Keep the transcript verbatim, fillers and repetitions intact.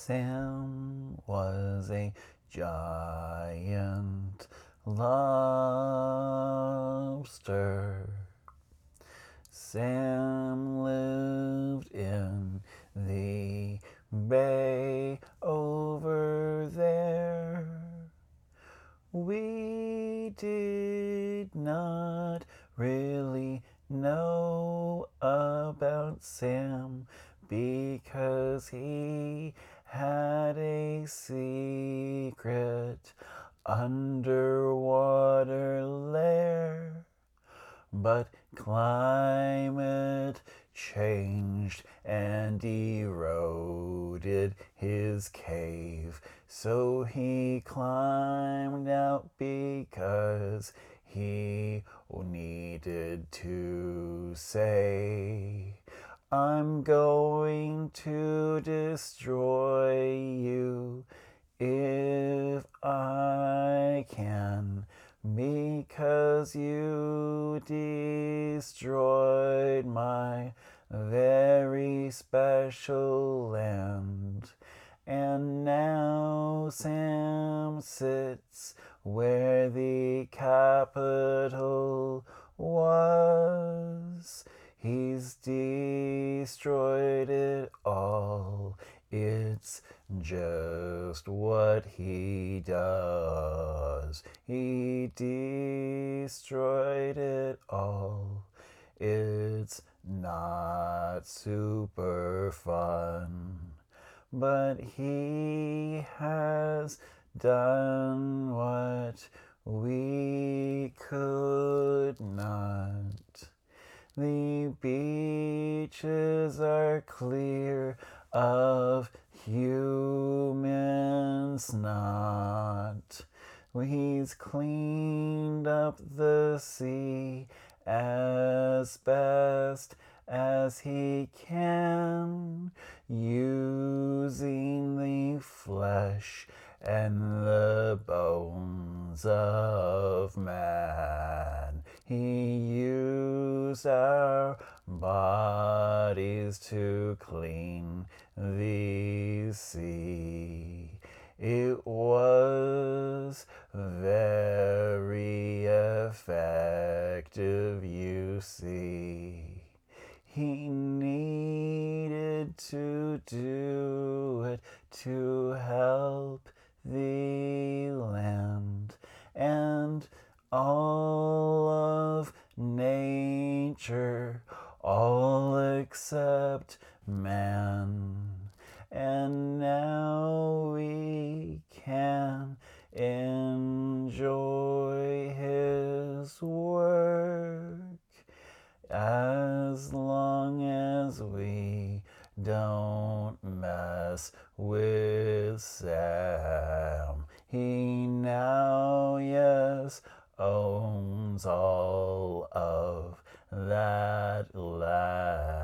Sam was a giant lobster. Sam lived in the bay over there. We did not really know about Sam because he had a secret underwater lair. But climate changed and eroded his cave, so he climbed out because he needed to say, I'm going to destroy you if I can, because you destroyed my very special land. And now Sam sits where the capital was. He's destroyed it all. It's just what he does. He destroyed it all. It's not super fun, but he has done what we could not. The beaches are clear of human snot. He's cleaned up the sea as best as he can, using the flesh and the bones of man. He used our bodies to clean the sea. It was very effective, you see. He needed to do it to help the land and all of nature, all except man. And now we can enjoy his work as long as we don't mess with Sam. He now, yes, owns all of that land.